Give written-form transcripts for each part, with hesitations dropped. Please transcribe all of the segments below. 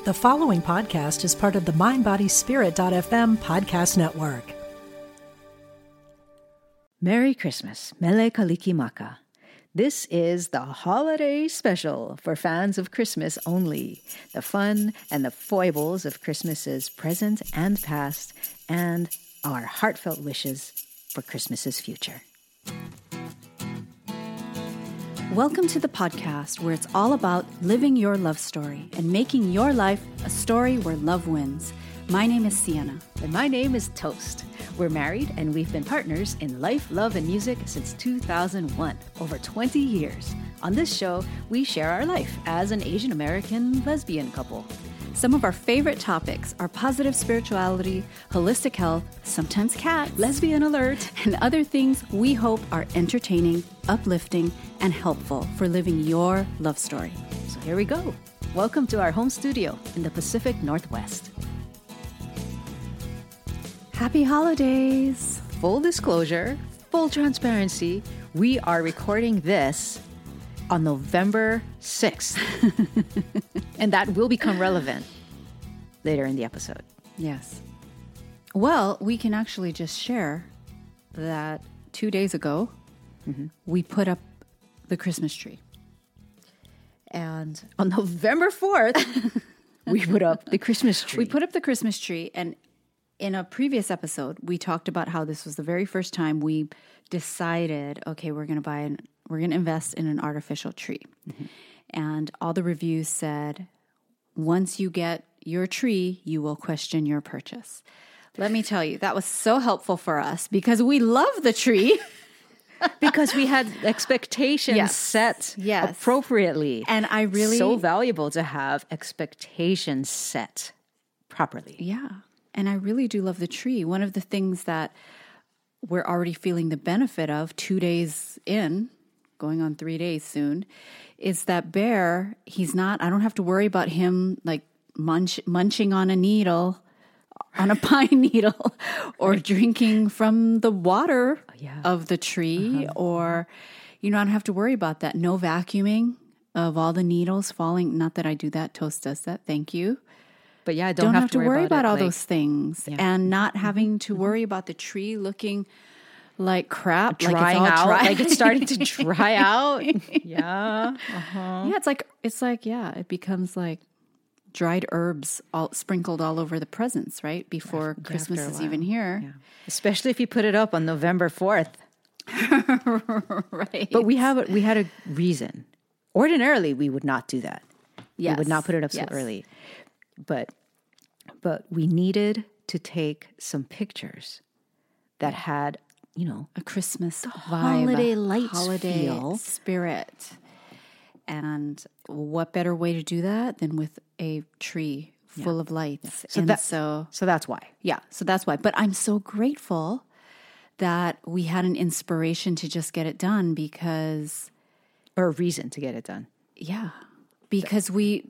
The following podcast is part of the MindBodySpirit.fm podcast network. Merry Christmas, Mele Kalikimaka. This is the holiday special for fans of Christmas only. The fun and the foibles of Christmases present and past, and our heartfelt wishes for Christmas's future. Welcome to the podcast where it's all about living your love story and making your life a story where love wins. My name is Sienna. And my name is Toast. We're married and we've been partners in life, love, and music since 2001, over 20 years. On this show, we share our life as an Asian American lesbian couple. Some of our favorite topics are positive spirituality, holistic health, sometimes cats, lesbian alert, and other things we hope are entertaining, uplifting, and helpful for living your love story. So here we go. Welcome to our home studio in the Pacific Northwest. Happy holidays! Full disclosure, full transparency, we are recording this on November 6th. And that will become relevant later in the episode. Yes. Well, we can actually just share that 2 days ago, we put up the Christmas tree. And on November 4th, we put up the Christmas tree. We put up the Christmas tree, and in a previous episode, we talked about how this was the very first time we decided, okay, we're going to invest in an artificial tree. Mm-hmm. And all the reviews said, once you get your tree, you will question your purchase. Let me tell you, that was so helpful for us because we love the tree. Because we had expectations set appropriately. And I really... So valuable to have expectations set properly. Yeah. And I really do love the tree. One of the things that we're already feeling the benefit of 2 days in, going on 3 days soon, is that Bear, I don't have to worry about him like munching on a needle, on a pine needle, or drinking from the water of the tree, or, I don't have to worry about that. No vacuuming of all the needles falling. Not that I do that. Toast does that. Thank you. But yeah, I don't have to worry about all like, those things, and not having to worry about the tree looking like crap, drying like out, like it's starting to dry out. Yeah, yeah. It becomes like dried herbs all sprinkled all over the presents, right? Before Christmas is even here. Yeah. Especially if you put it up on November 4th. Right. But we had a reason. Ordinarily, we would not do that. Yes. We would not put it up so early. But we needed to take some pictures that had, a Christmas vibe, holiday lights, holiday feel. Spirit. And what better way to do that than with a tree full of lights? Yeah. So that's why. Yeah, so that's why. But I'm so grateful that we had an inspiration to just get it done or a reason to get it done. Yeah. Because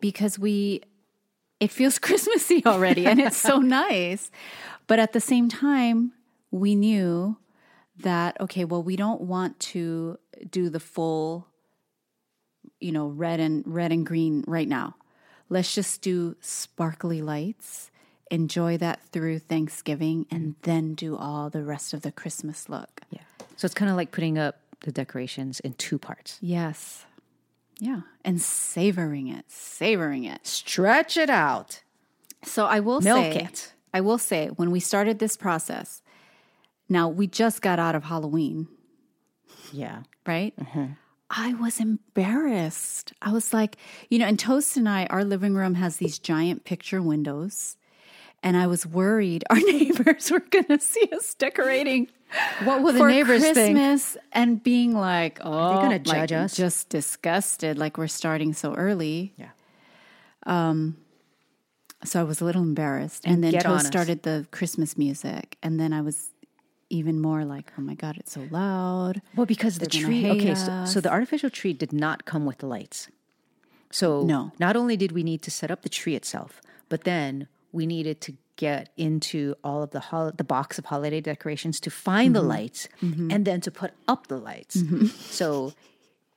it feels Christmassy already, and it's so nice. But at the same time, we knew that, okay, well, we don't want to do the full, red and green right now. Let's just do sparkly lights, enjoy that through Thanksgiving, and then do all the rest of the Christmas look. Yeah. So it's kind of like putting up the decorations in two parts. Yes. Yeah. And savoring it. Stretch it out. So I will say, when we started this process, now we just got out of Halloween. Yeah. Right? Mm-hmm. I was embarrassed. I was like, and Toast and I, our living room has these giant picture windows. And I was worried our neighbors were going to see us decorating. What will the neighbors Christmas think? And being like, are they going to judge us? Just disgusted, like we're starting so early. Yeah. So I was a little embarrassed. And then Toast started the Christmas music. And then I was even more like, oh my God, it's so loud. Well, because the tree, so the artificial tree did not come with the lights. So not only did we need to set up the tree itself, but then we needed to get into all of the box of holiday decorations to find the lights and then to put up the lights. So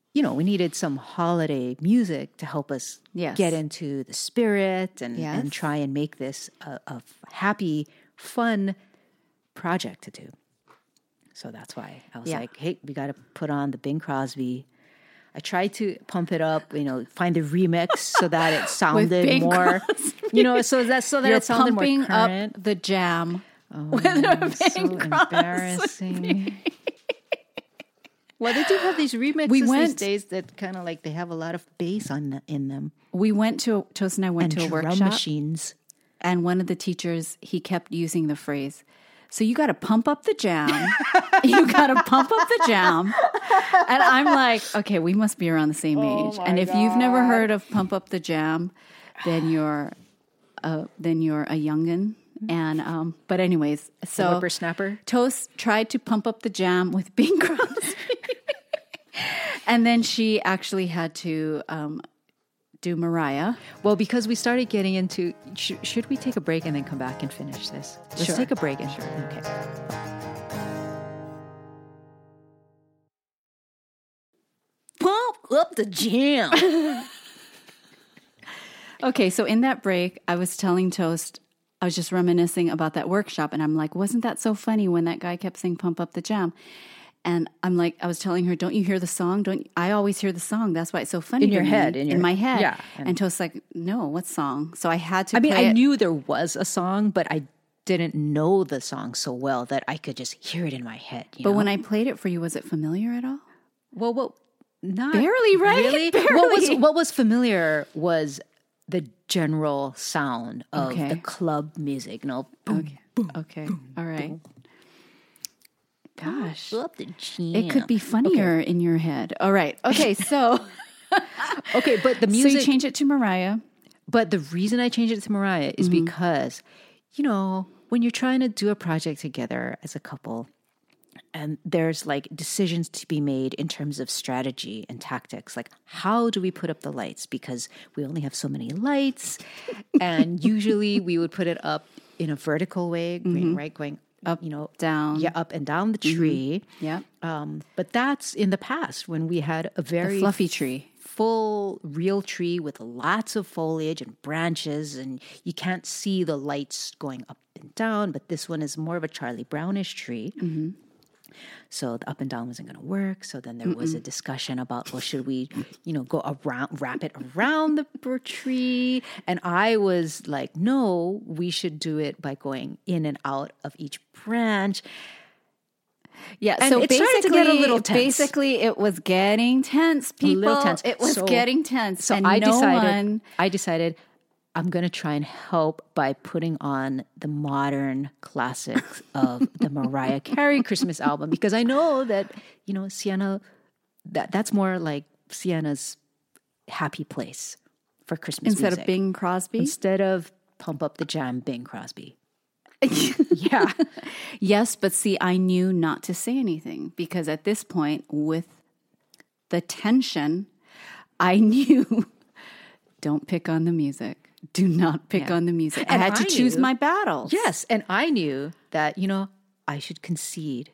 we needed some holiday music to help us Yes. get into the spirit and Yes. try and make this a happy, fun project to do. So that's why I was Yeah. like, hey, we got to put on the Bing Crosby. I tried to pump it up, find the remix so that it sounded Bing more, so that You're it sounded more pumping current. up the jam. So embarrassing. Well, they do have these remixes these days that kind of like they have a lot of bass in them Toast and I went and to a drum workshop, machines. and one of the teachers, he kept using the phrase, so you got to pump up the jam. You got to pump up the jam. And I'm like, okay, we must be around the same age. And if you've never heard of Pump Up the Jam, then you're a youngin'. And but anyways, so Whippersnapper. Toast tried to pump up the jam with Bing Crosby. And then she actually had to do Mariah. Well, because we started getting into, should we take a break and then come back and finish this? Let's Sure. take a break. And, Sure. Okay. Pump up the jam. Okay, so in that break, I was telling Toast, I was just reminiscing about that workshop, and I'm like, wasn't that so funny when that guy kept saying "Pump Up the Jam"? And I'm like, I was telling her, don't you hear the song? I always hear the song. That's why it's so funny In to your me. head, in my head. yeah. And Toast's like, no, what song? So I had to. I mean, play I it. knew there was a song, but I didn't know the song so well that I could just hear it in my head. But when I played it for you, was it familiar at all? well, not Barely, right? Really? Barely. What was familiar was the general sound of Okay. the club music. Boom, Okay. Okay. All right. Gosh. up the jam. It could be funnier in your head. All right. Okay. So, Okay, but the so music. you change it to Mariah. But the reason I changed it to Mariah is because, when you're trying to do a project together as a couple, and there's like decisions to be made in terms of strategy and tactics, like how do we put up the lights? Because we only have so many lights, and usually we would put it up in a vertical way, going Up, down. yeah, up and down the tree. Yeah. But that's in the past when we had a very The fluffy tree. full real tree with lots of foliage and branches, and you can't see the lights going up and down. But this one is more of a Charlie Brownish tree. So the up and down wasn't going to work. So then there was a discussion about, well, should we, go around, wrap it around the tree? And I was like, no, we should do it by going in and out of each branch. Yeah, And so it started to get a little tense. Basically, it was getting tense, people. little tense. It was So- getting tense. So and I no decided one- I decided I'm going to try and help by putting on the modern classics of the Mariah Carey Christmas album, because I know that, Sienna, that's more like Sienna's happy place for Christmas instead music. of Bing Crosby. Instead of Pump Up the Jam, Bing Crosby. Yeah. Yes, but see, I knew not to say anything because at this point, with the tension, I knew don't pick on the music. Do not pick on the music. And I had to I choose knew- my battles. Yes, and I knew that, I should concede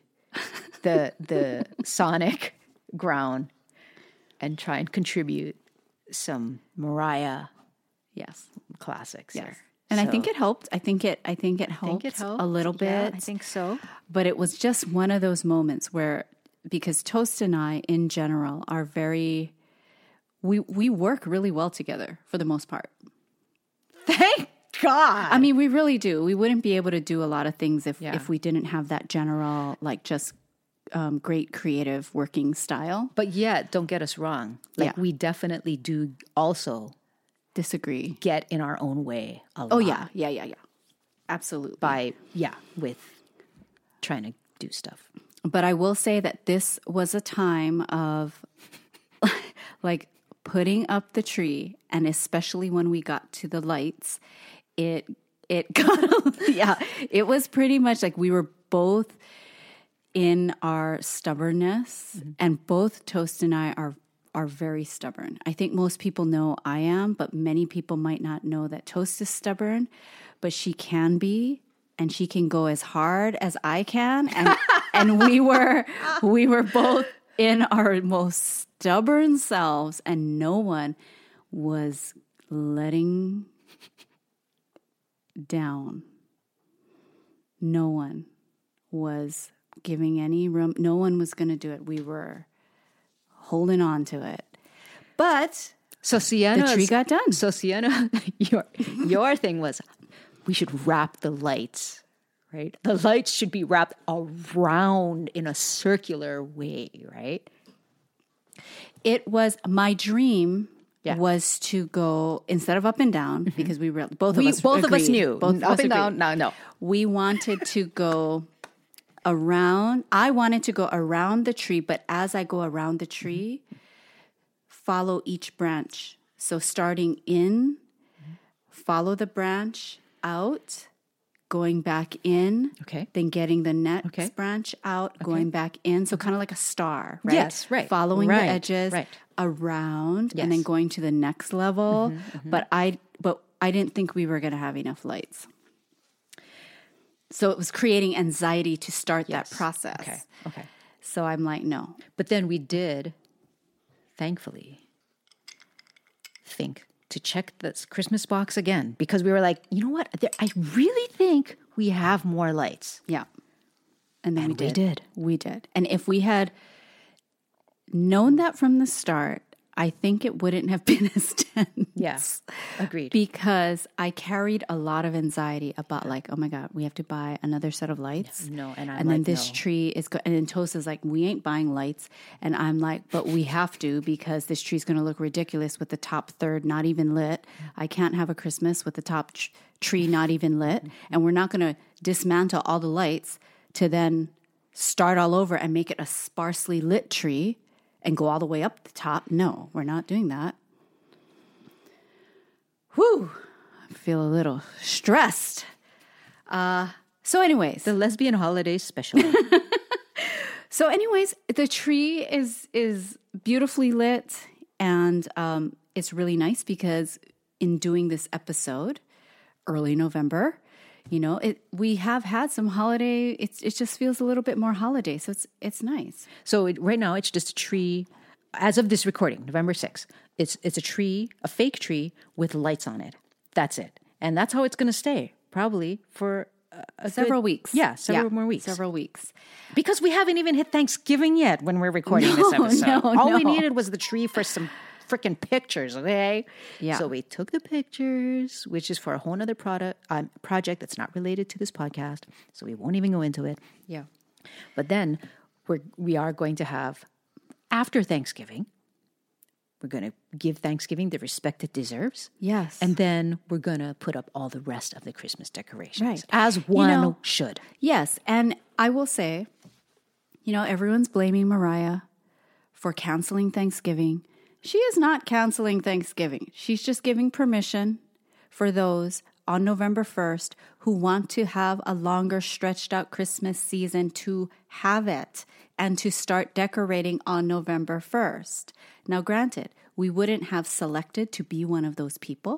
the sonic ground and try and contribute some Mariah Yes. classics Yes. there. And I So- think it helped. I think it helped a little bit. Yeah, I think so. But it was just one of those moments where, because Toast and I, in general, are very, we work really well together for the most part. Thank God. I mean, we really do. We wouldn't be able to do a lot of things Yeah. if we didn't have that general, like just great creative working style. But yet, don't get us wrong. Like, Yeah. we definitely do also Disagree. get in our own way a lot. Oh, yeah. Absolutely. With trying to do stuff. But I will say that this was a time of like putting up the tree, and especially when we got to the lights, it got it was pretty much like we were both in our stubbornness, and both Toast and I are very stubborn. I think most people know I am, but many people might not know that Toast is stubborn, but she can be, and she can go as hard as I can, and we were both in our most stubborn selves, and no one was letting down. No one was giving any room. No one was going to do it. We were holding on to it. But So Sienna, the tree got done. So Sienna, your thing was we should wrap the lights, right? The lights should be wrapped around in a circular way, right? It was my dream. Yeah. Was to go instead of up and down because we were both of us agreed. knew Both of up us and agreed. down. No. We wanted to go around. I wanted to go around the tree, but as I go around the tree, follow each branch. So starting in, follow the branch out, going back in. Okay. Then getting the next branch out, going back in. So kind of like a star, right? Yes, right. Following Right, the edges right. around and Yes. then going to the next level. But I didn't think we were going to have enough lights. So it was creating anxiety to start that process. Okay. So I'm like, no. But then we did, thankfully, think to check this Christmas box again because we were like, you know what? I really think we have more lights. Yeah. And then And we did. We did. And if we had known that from the start, I think it wouldn't have been as tense. Yes, agreed. Because I carried a lot of anxiety about like, oh my God, we have to buy another set of lights. No, and I'm and then like, this no. tree is and then Tosa's like, we ain't buying lights. And I'm like, but we have to because this tree's going to look ridiculous with the top third not even lit. I can't have a Christmas with the top tree not even lit. And we're not going to dismantle all the lights to then start all over and make it a sparsely lit tree and go all the way up the top. No, we're not doing that. Whew. I feel a little stressed. So anyways. The lesbian holiday special. So anyways, the tree is beautifully lit and it's really nice because in doing this episode, early November, you know, we have had some holiday. It just feels a little bit more holiday, so it's nice. So right now it's just a tree. As of this recording, November 6th, it's a tree, a fake tree with lights on it. That's it, and that's how it's going to stay probably for Several weeks. Yeah, several more weeks. Several weeks. Because we haven't even hit Thanksgiving yet when we're recording this episode. All we needed was the tree for some freaking pictures, okay? Yeah. So we took the pictures, which is for a whole other project that's not related to this podcast. So we won't even go into it. Yeah. But then we are going to have, after Thanksgiving, we're going to give Thanksgiving the respect it deserves. Yes. And then we're going to put up all the rest of the Christmas decorations. Right. As one should. Yes. And I will say, you know, everyone's blaming Mariah for canceling Thanksgiving. She is not canceling Thanksgiving. She's just giving permission for those on November 1st who want to have a longer stretched out Christmas season to have it and to start decorating on November 1st. Now, granted, we wouldn't have selected to be one of those people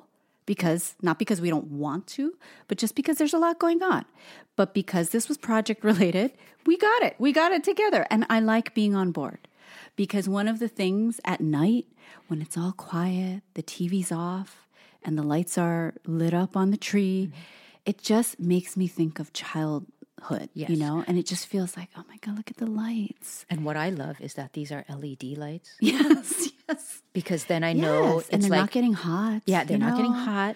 not because we don't want to, but just because there's a lot going on. But because this was project related, we got it. We got it together. And I like being on board because one of the things at night when it's all quiet, the TV's off, and the lights are lit up on the tree, it just makes me think of childhood, Yes. you know? And it just feels like, oh my God, look at the lights. And what I love is that these are LED lights. Yes, yes. Because then I know Yes, it's and they're like, not getting hot. yeah, they're you not getting know? hot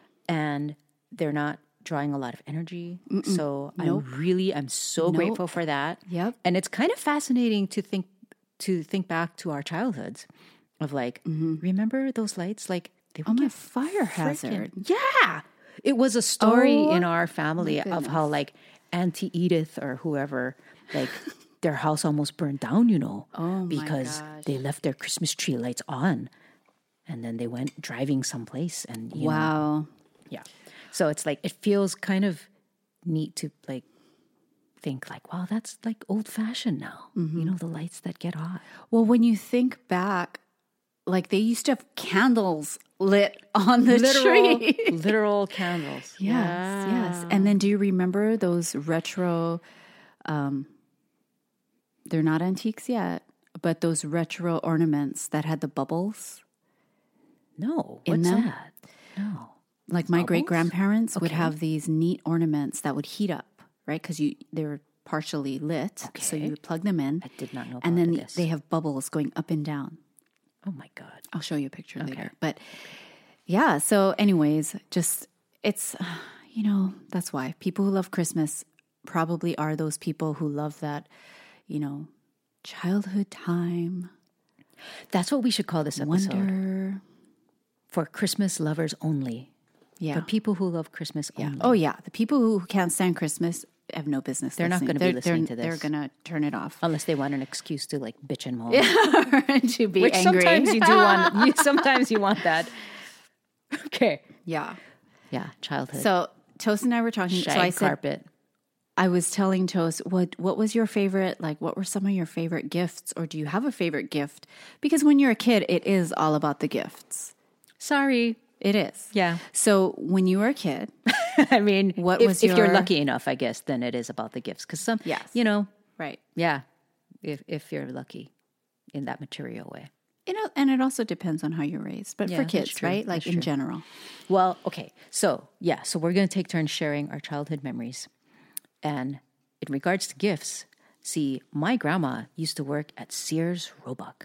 and they're not drawing a lot of energy. So Nope. I'm so grateful for that. Yep. And it's kind of fascinating to think back to our childhoods of like, remember those lights? Like they Oh would my get fire hazard. Yeah. It was a story Oh, in our family of how like Auntie Edith or whoever, like their house almost burned down, you know, because they left their Christmas tree lights on and then they went driving someplace and, you know, Wow. yeah. So it's like, it feels kind of neat to like think like, wow, that's like old fashioned now, you know, the lights that get hot. Well, when you think back, like they used to have candles lit on the tree. Literal candles. Yes, yes. And then do you remember those retro, they're not antiques yet. but those retro ornaments that had the bubbles. No. In What's them? that? No. Like my Bubbles? great-grandparents would Okay. have these neat ornaments that would heat up, right? Because they were partially lit, so Okay. you would plug them in. I did not know And then about this. they have bubbles going up and down. Oh my God. I'll show you a picture later. But yeah, so anyways, just it's, that's why people who love Christmas probably are those people who love that, childhood time, That's what we should call this episode. wonder. For Christmas lovers only. Yeah. For people who love Christmas Yeah. only. Oh, yeah. The people who can't stand Christmas have no business. They're not gonna be listening to this. They're going to turn it off. Unless they want an excuse to like bitch and moan. To be Which angry. sometimes you do want. Sometimes you want that. Okay. Yeah. Yeah. Childhood. So Toast and I were talking. Shag So I said, carpet. I was telling Toast, what was your favorite, what were some of your favorite gifts? Or do you have a favorite gift? Because when you're a kid, it is all about the gifts. Sorry. It is. Yeah. So when you were a kid, I mean, What if, was if you're your- lucky enough, I guess, then it is about the gifts. Because some, Yes. Right. yeah, if you're lucky in that material way. And it also depends on how you're raised. But Yeah, for that's kids, true. right? Like That's in true. general. Well, okay. So we're going to take turns sharing our childhood memories. And in regards to gifts, see, my grandma used to work at Sears Roebuck.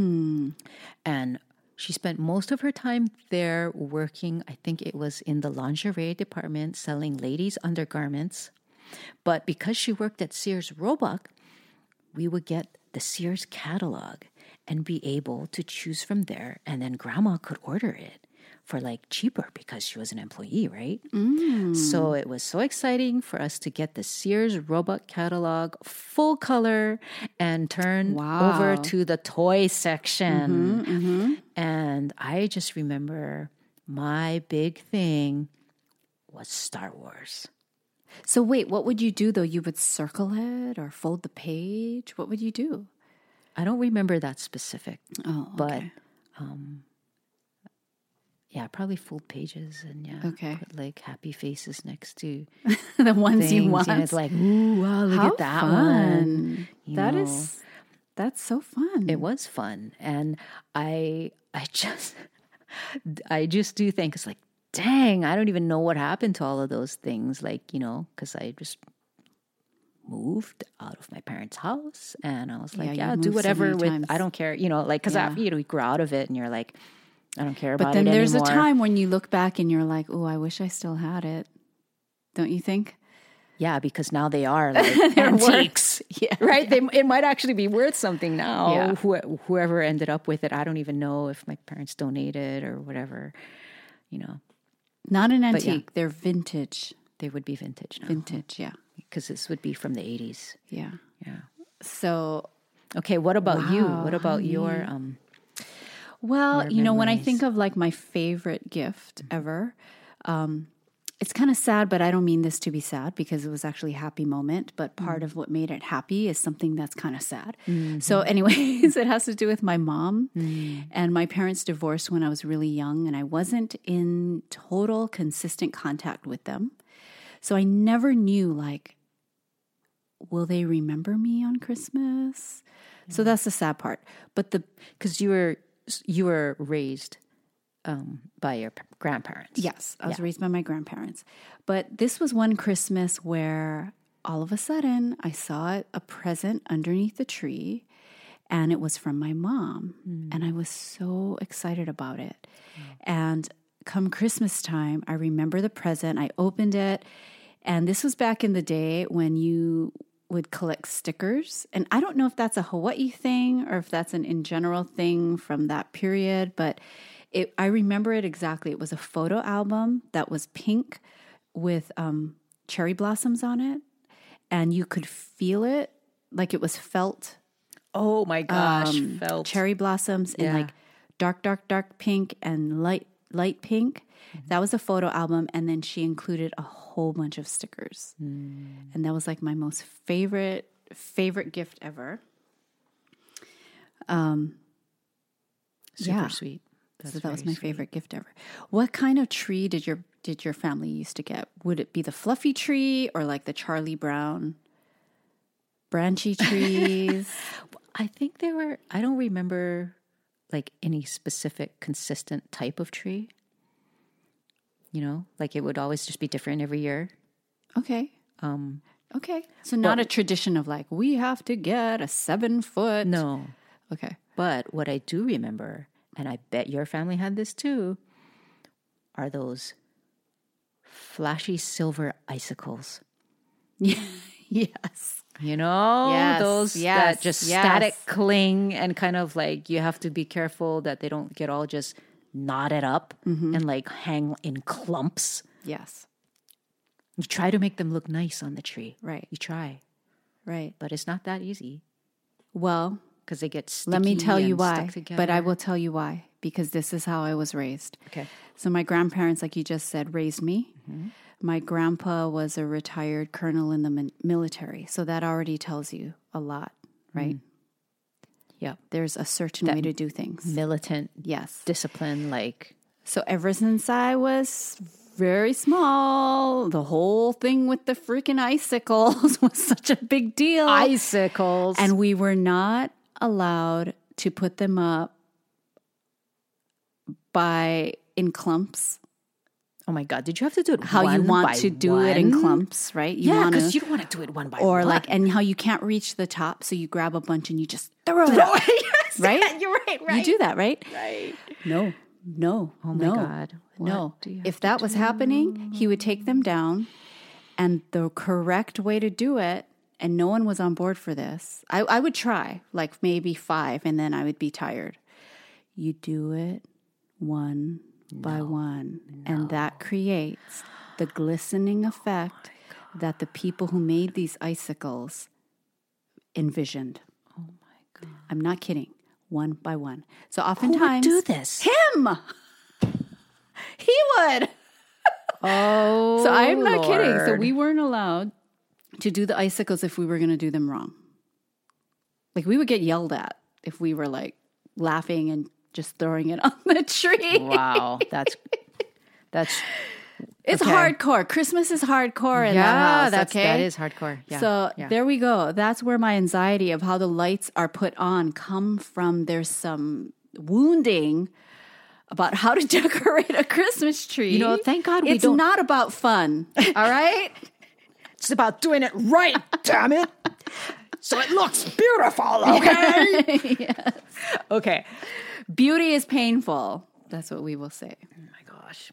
And she spent most of her time there working, I think it was in the lingerie department, selling ladies' undergarments. But because she worked at Sears Roebuck, we would get the Sears catalog and be able to choose from there. And then grandma could order it for cheaper because she was an employee, right? So it was so exciting for us to get the Sears Roebuck catalog full color and turn over to the toy section. And I just remember my big thing was Star Wars. So wait, what would you do though? You would circle it or fold the page? What would you do? I don't remember that specific, Oh, but okay. yeah, probably full pages and Okay. put happy faces next to The ones things. you want. And it's like, ooh, wow, look How at that fun. one. That's so fun. It was fun. And I just do think it's like, dang, I don't even know what happened to all of those things. Because I just moved out of my parents' house and I was like, Yeah, you do moved so whatever many with, times. I don't care, because Yeah. after you grow out of it and you're like, I don't care about But then it there's anymore. a time when you look back and you're like, oh, I wish I still had it. Don't you think? Yeah, because now they are antiques. Yeah. Right? It might actually be worth something now. Yeah. Whoever ended up with it, I don't even know if my parents donated or whatever, Not an yeah. antique. They're vintage. They would be vintage now. Vintage, yeah. Because this would be from the 80s. Yeah. Yeah. So, Okay, what about you? Wow, What about your well, Your when I memories. think of my favorite gift ever, it's kind of sad, but I don't mean this to be sad because it was actually a happy moment. But part of what made it happy is something that's kind of sad. So anyways, it has to do with my mom and my parents divorced when I was really young and I wasn't in total consistent contact with them. So I never knew will they remember me on Christmas? So that's the sad part. But because you were raised by your grandparents. yes, I was raised by my grandparents. But this was one Christmas where all of a sudden I saw a present underneath the tree and it was from my mom. And I was so excited about it. And come Christmas time, I remember the present. I opened it. And this was back in the day when you would collect stickers. And I don't know if that's a Hawaii thing or if that's an in general thing from that period, but I remember it exactly. It was a photo album that was pink with cherry blossoms on it. And you could feel it like it was felt. Oh my gosh, felt. Cherry blossoms in dark pink and light pink. That was a photo album. And then she included a whole bunch of stickers. And that was my most favorite gift ever. Super sweet. So that was my favorite gift ever. What kind of tree did your family used to get? Would it be the fluffy tree or the Charlie Brown branchy trees? I think I don't remember like any specific consistent type of tree. You know, like it would always just be different every year. Okay. Okay. So not a tradition of like, we have to get a 7-foot. No. Okay. But what I do remember, and I bet your family had this too, are those flashy silver icicles. Yes. You know, Yes, those that just yes. static cling and kind of like you have to be careful that they don't get all just knotted up and like hang in clumps. Yes. You try to make them look nice on the tree. Right. You try, Right. but it's not that easy Well, because they get sticky. let me tell you and why. stuck together. But I will tell you why, because this is how I was raised. Okay. So my grandparents, like you just said, raised me. My grandpa was a retired colonel in the military. So that already tells you a lot, right? Yep. There's a certain way to do things. Militant Yes. discipline, like So ever since I was very small, the whole thing with the freaking icicles was such a big deal. icicles. And we were not allowed to put them up in clumps. oh my God, did you have to do it How you one want by to do it in one? clumps, right? Yeah, wanna- because you don't want to do it one by or one. like, and how you can't reach the top, so you grab a bunch and you just throw it up, Yes, right? You're right, You do that, right? Right. No. Oh my God. No. What do you have If that was happening, he would take them down, and the correct way to do it, and no one was on board for this. I would try, like maybe 5, and then I would be tired. You do it one by one, and that creates the glistening effect that the people who made these icicles envisioned. Oh my God. I'm not kidding. One by one. So Who would oftentimes do this? him. He would. Oh, So I'm not kidding. So Lord. we weren't allowed to do the icicles if we were going to do them wrong. Like we would get yelled at if we were like laughing and just throwing it on the tree. Wow, that's It's okay. hardcore. Christmas is hardcore in yeah, that house. Okay, that is hardcore. Yeah. So yeah. there we go. That's where my anxiety of how the lights are put on come from. There's some wounding about how to decorate a Christmas tree. You know, thank God we it's don't- not about fun. All right. It's about doing it right, damn it. So it looks beautiful, okay? Yes. Okay. Beauty is painful. That's what we will say. Oh my gosh.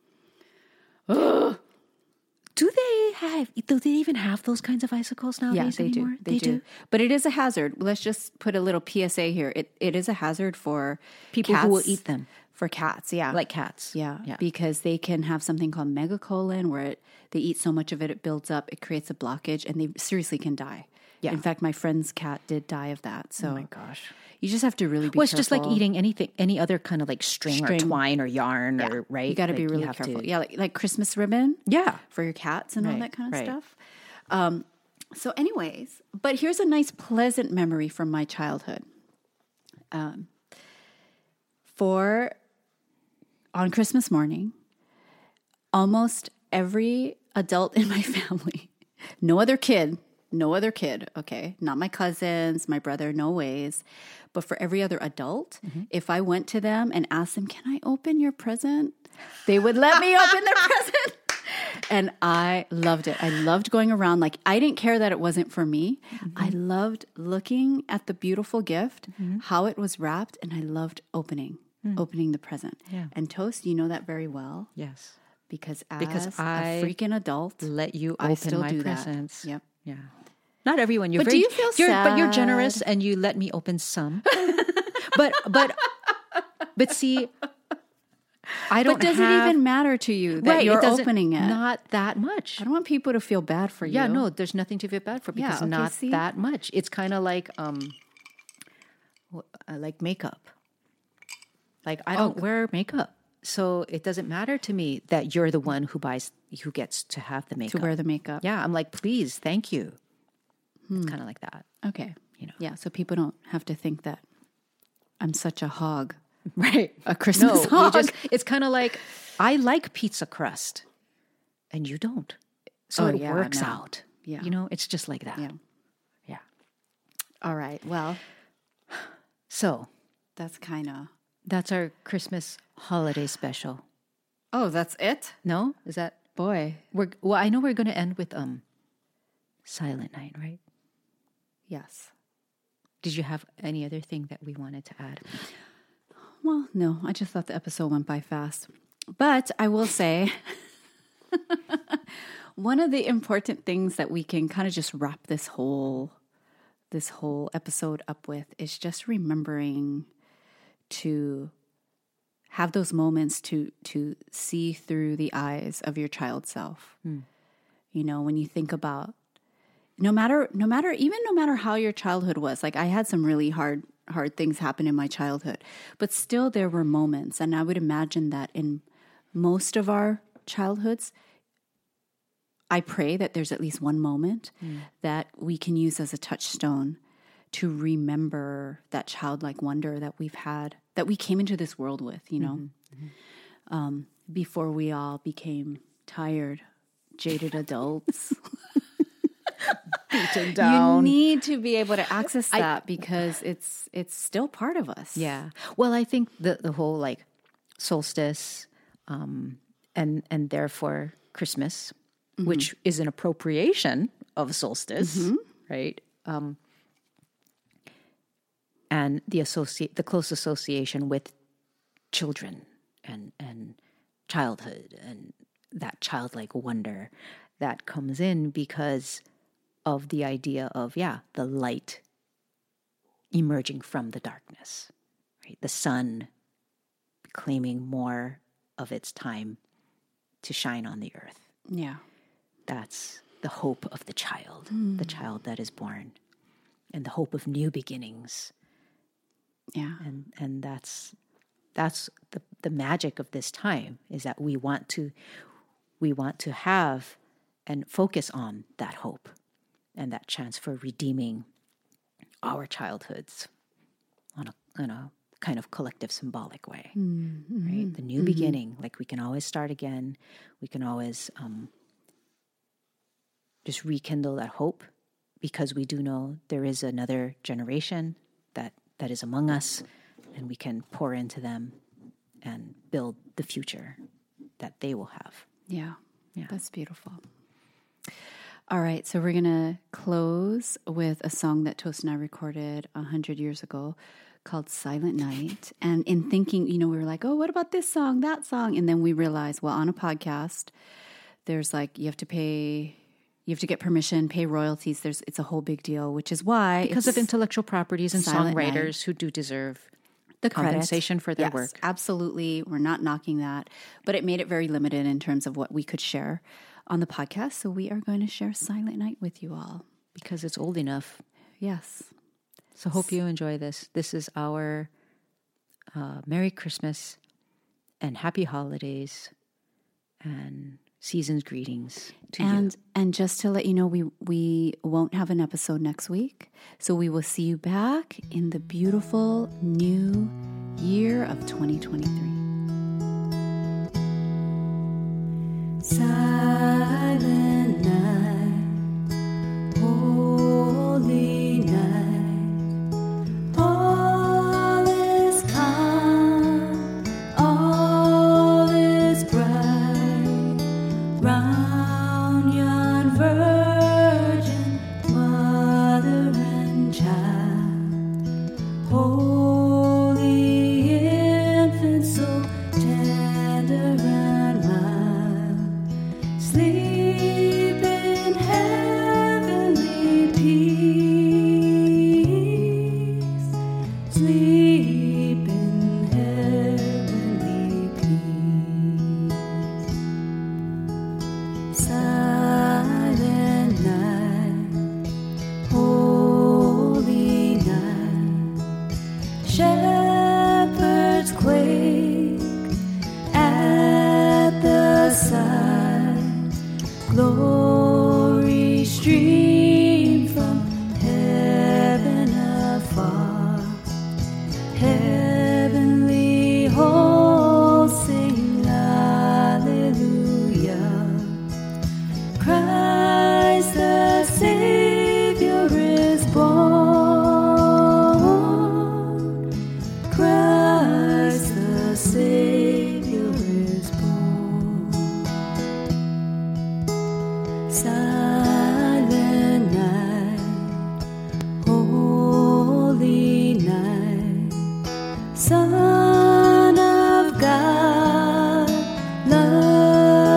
Do they even have those kinds of icicles nowadays Yeah, they anymore? do. They do. But it is a hazard. Let's just put a little PSA here. It is a hazard for People who will eat them. For cats, yeah. Like cats. Yeah, Yeah. because they can have something called megacolon where they eat so much of it, it builds up, it creates a blockage, and they seriously can die. Yeah. In fact, my friend's cat did die of that. So Oh my gosh. you just have to really be Well, it's careful. just like eating any other kind of like string. Or twine or yarn or, right? You got to be Like, really have careful. to- Yeah, like Christmas ribbon. Yeah. For your cats and all Right, that kind of right. stuff. So anyways, but here's a nice pleasant memory from my childhood. On Christmas morning, almost every adult in my family, no other kid, okay? Not my cousins, my brother, no ways. But for every other adult, if I went to them and asked them, can I open your present? They would let me open their present. And I loved it. I loved going around. Like, I didn't care that it wasn't for me. I loved looking at the beautiful gift, how it was wrapped, and I loved opening the present. Yeah. And Toast, you know that very well. Yes. Because Because a I freaking adult, Let you I open still my do that. presents. Yep. Yeah. Not everyone. You're But very, do you feel But you're sad? generous and you let me open some. but see, I don't But does have, it even matter to you that right, you're it doesn't- opening it? Not that much. I don't want people to feel bad for you. Yeah, no, there's nothing to feel bad for because okay, not see? that much. It's kind of like makeup. Like I don't wear makeup, so it doesn't matter to me that you're the one who gets to have the makeup. To wear the makeup. Yeah, I'm like, please, thank you. It's kind of like that. Okay. You know. Yeah, so people don't have to think that I'm such a hog. Right. A Christmas hog. It's kind of like, I like pizza crust and you don't. So Oh, it yeah, works no. out. Yeah. You know, it's just like that. Yeah. Yeah. All right. Well, So That's kind of... that's our Christmas holiday special. Oh, that's it? No? Is that... Boy. Well, I know we're going to end with Silent Night, right? Yes. Did you have any other thing that we wanted to add? Well, no, I just thought the episode went by fast. But I will say, one of the important things that we can kind of just wrap this whole episode up with is just remembering to have those moments to see through the eyes of your child self. You know, when you think about no matter how your childhood was, like I had some really hard things happen in my childhood, but still there were moments. And I would imagine that in most of our childhoods, I pray that there's at least one moment that we can use as a touchstone to remember that childlike wonder that we've had, that we came into this world with, you know, before we all became tired, jaded adults. Beaten down. You need to be able to access that because it's still part of us. Yeah. Well, I think the whole like solstice and therefore Christmas, which is an appropriation of solstice, right? And the close association with children and childhood and that childlike wonder that comes in because of the idea of, the light emerging from the darkness, right? The sun claiming more of its time to shine on the earth. Yeah. That's the hope of the child that is born, and the hope of new beginnings. Yeah. And that's the magic of this time, is that we want to have and focus on that hope and that chance for redeeming our childhoods on a kind of collective symbolic way, right? The new beginning, like we can always start again. We can always just rekindle that hope, because we do know there is another generation that is among us, and we can pour into them and build the future that they will have. Yeah. That's beautiful. All right, so we're going to close with a song that Toast and I recorded 100 years ago called Silent Night. And in thinking, we were like, oh, what about this song, that song? And then we realized, well, on a podcast, there's like, you have to get permission, pay royalties. It's a whole big deal, which is why. Because of intellectual properties and Silent songwriters Night. who do deserve the compensation for their yes, work. Absolutely. We're not knocking that, but it made it very limited in terms of what we could share on the podcast. So we are going to share Silent Night with you all. Because it's old enough. Yes. So hope you enjoy this. This is our Merry Christmas and Happy Holidays and season's greetings to you. And just to let you know, we won't have an episode next week. So we will see you back in the beautiful new year of 2023. Silent night, holy night, all is calm, all is bright, round yon virgin, mother and child, holy infant, so tender and mild.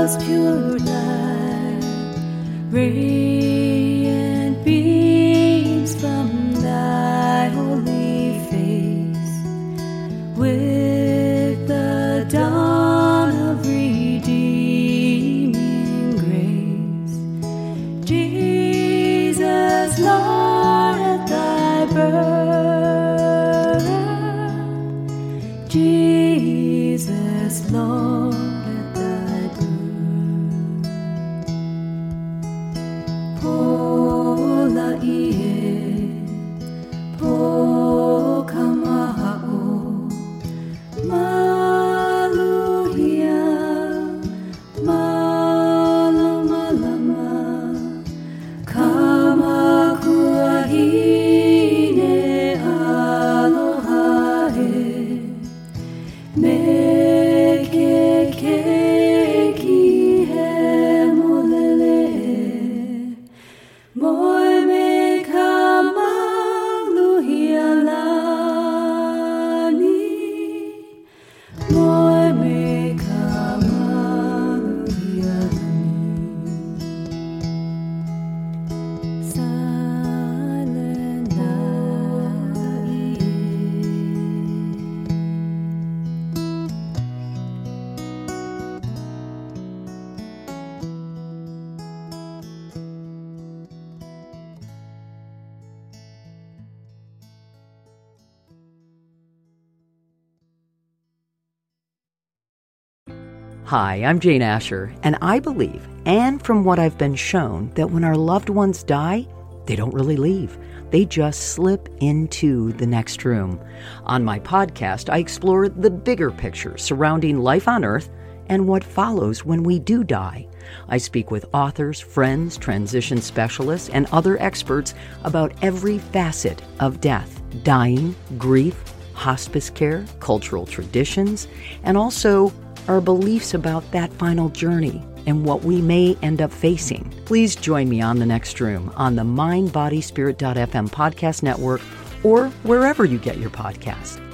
most pure light, radiant beams from thy holy face, with the dawn of redeeming grace. Jesus, Lord, at thy birth, Jesus, Lord, at thy birth. Pola ie, po kamahao, maluhia, malamalama, kamakuahine aloha e, mekekeki he molele e, moi me kamaluhia lani, moi me kamaluhia lani. Silent night. Hi, I'm Jane Asher, and I believe, and from what I've been shown, that when our loved ones die, they don't really leave. They just slip into the next room. On my podcast, I explore the bigger picture surrounding life on Earth and what follows when we do die. I speak with authors, friends, transition specialists, and other experts about every facet of death, dying, grief, hospice care, cultural traditions, and also our beliefs about that final journey and what we may end up facing. Please join me on The Next Room on the MindBodySpirit.fm podcast network or wherever you get your podcasts.